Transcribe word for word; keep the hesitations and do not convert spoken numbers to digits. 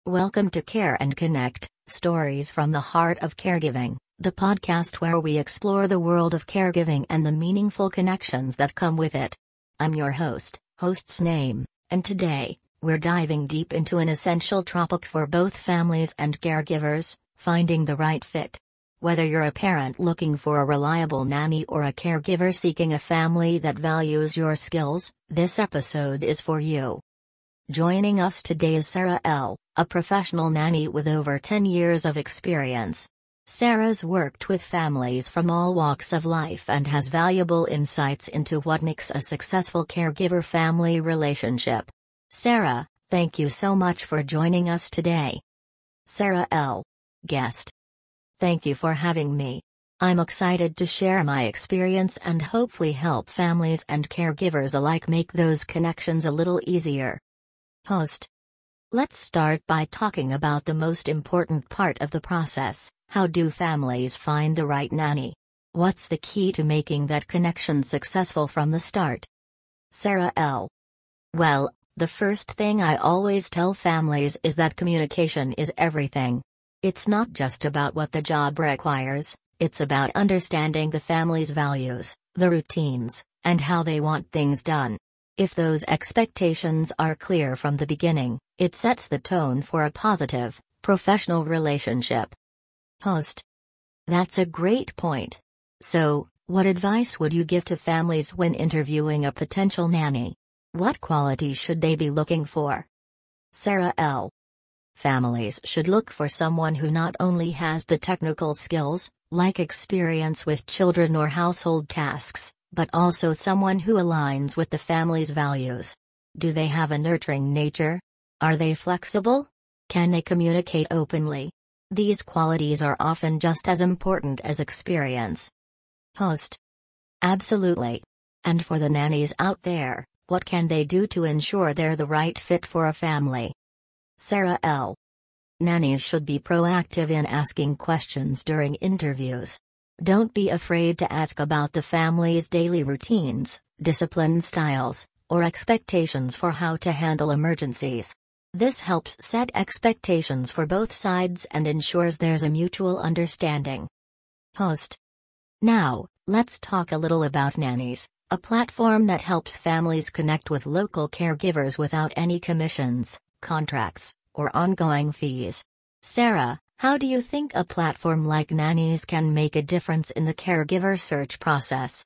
Welcome to Care and Connect, Stories from the Heart of Caregiving, the podcast where we explore the world of caregiving and the meaningful connections that come with it. I'm your host, host's name, and today, we're diving deep into an essential topic for both families and caregivers: finding the right fit. Whether you're a parent looking for a reliable nanny or a caregiver seeking a family that values your skills, this episode is for you. Joining us today is Sarah L., a professional nanny with over ten years of experience. Sarah's worked with families from all walks of life and has valuable insights into what makes a successful caregiver-family relationship. Sarah, thank you so much for joining us today. Sarah L., guest. Thank you for having me. I'm excited to share my experience and hopefully help families and caregivers alike make those connections a little easier. Host. Let's start by talking about the most important part of the process: how do families find the right nanny? What's the key to making that connection successful from the start? Sarah L. Well, the first thing I always tell families is that communication is everything. It's not just about what the job requires, it's about understanding the family's values, the routines, and how they want things done. If those expectations are clear from the beginning, it sets the tone for a positive, professional relationship. Host. That's a great point. So, what advice would you give to families when interviewing a potential nanny? What qualities should they be looking for? Sarah L. Families should look for someone who not only has the technical skills, like experience with children or household tasks, but also someone who aligns with the family's values. Do they have a nurturing nature? Are they flexible? Can they communicate openly? These qualities are often just as important as experience. Host. Absolutely. And for the nannies out there, what can they do to ensure they're the right fit for a family? Sarah L. Nannies should be proactive in asking questions during interviews. Don't be afraid to ask about the family's daily routines, discipline styles, or expectations for how to handle emergencies. This helps set expectations for both sides and ensures there's a mutual understanding. Host. Now, let's talk a little about Nannies, a platform that helps families connect with local caregivers without any commissions, contracts, or ongoing fees. Sarah, how do you think a platform like Nannies can make a difference in the caregiver search process?